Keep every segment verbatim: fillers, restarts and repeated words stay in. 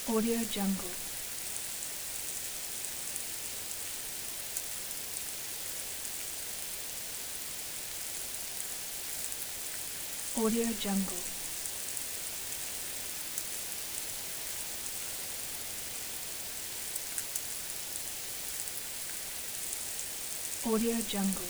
Audio Jungle. Audio Jungle. Audio Jungle.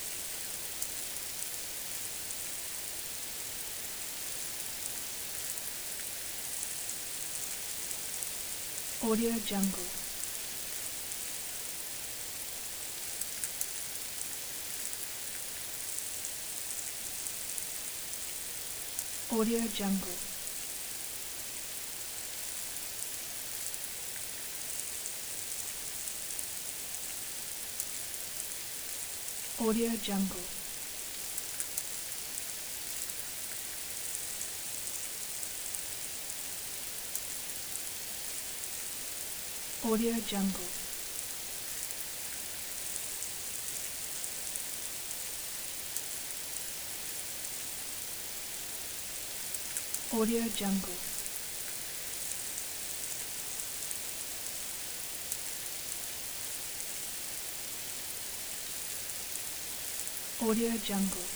Audio Jungle. Audio Jungle. Audio Jungle. Audio Jungle. Audio Jungle. Audio Jungle.